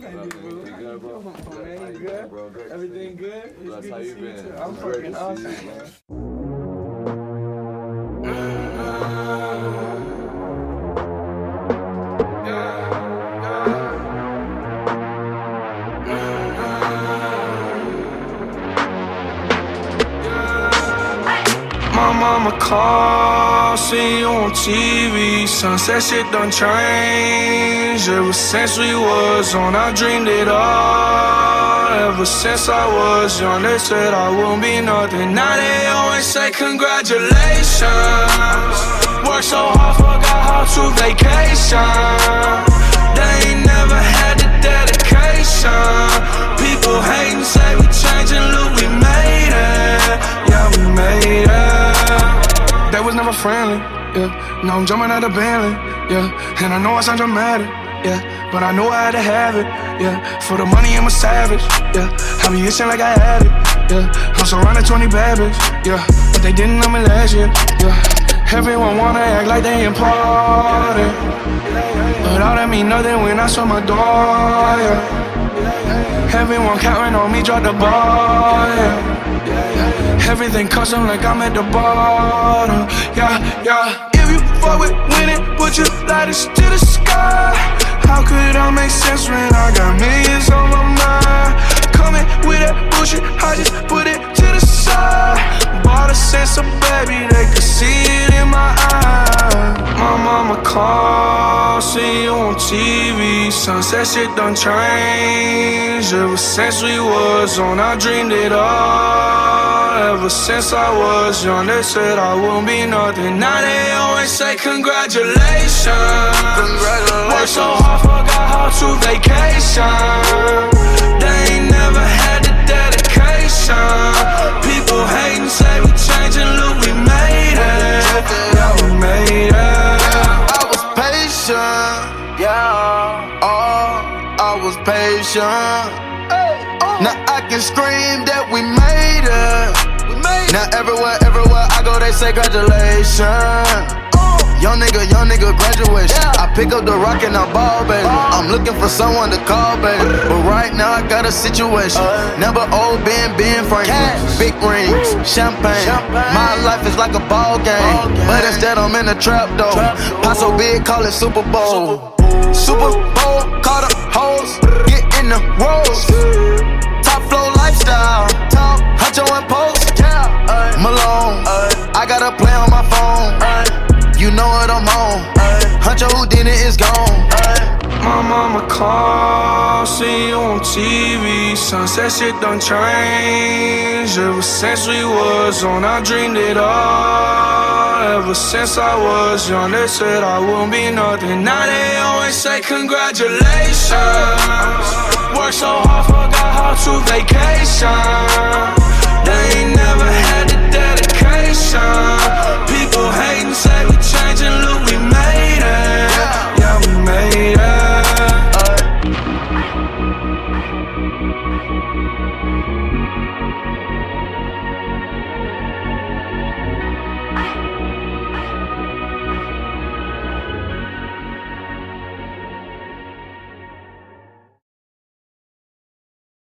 Everything good, bro? Man, you good? Bro, great. Everything good? That's how you been. I'm fucking awesome, man. My mama called, see you on TV. Sunset shit done changed. Ever since we was on, I dreamed it all. Ever since I was young, they said I wouldn't be nothing. Now they always say congratulations. Worked so hard, forgot how to vacation. They ain't never had the dedication. People hating, say we changing, look, we made it. Yeah, we made it. They was never friendly, yeah. Now I'm jumping out of Bentley, yeah. And I know I sound dramatic, yeah. But I know I had to have it, yeah. For the money, I'm a savage, yeah. I be itching like I had it, yeah. I'm surrounded 20 bad bitches, yeah. But they didn't know me last year, yeah. Everyone wanna act like they important, but all that mean nothing when I saw my door, yeah. Everyone counting on me, drop the ball, yeah. Everything custom like I'm at the bottom, yeah, yeah. If you fuck with winning, put your lighters to the sky. How could I make sense when I got millions on my mind? Coming with that bullshit, I just put it to the side. Bought a sense of baby, they could see it in my eyes. My mama called, see you on TV. Sunset shit done changed. Ever since we was on, I dreamed it all. Ever since I was young, they said I wouldn't be nothing. Now they always say congratulations. Worked so hard, forgot how to vacation. They ain't never had the dedication. People hating, say we changing, look, we made it. Yeah, we made it. I was patient, yeah. Oh, I was patient. Now I can scream that we made it. Now everywhere I go, they say congratulations. Young nigga graduation. I pick up the rock and I ball, baby. I'm looking for someone to call, baby. But right now I got a situation. Never old Ben Franklin. Big rings, champagne. My life is like a ball game. But instead I'm in a trap though. Pot so big, call it Super Bowl. Super Bowl, call the hoes, get in the rolls. Top flow lifestyle, Huncho and Post, Malone. I got a play on my phone. You know what I'm on. Huncho Houdini is gone. My mama called, see you on TV. Sunset shit done changed. Ever since we was on, I dreamed it all. Ever since I was young, they said I wouldn't be nothing. Now they always say congratulations. Worked so hard, forgot how to vacation. They ain't never had the dedication.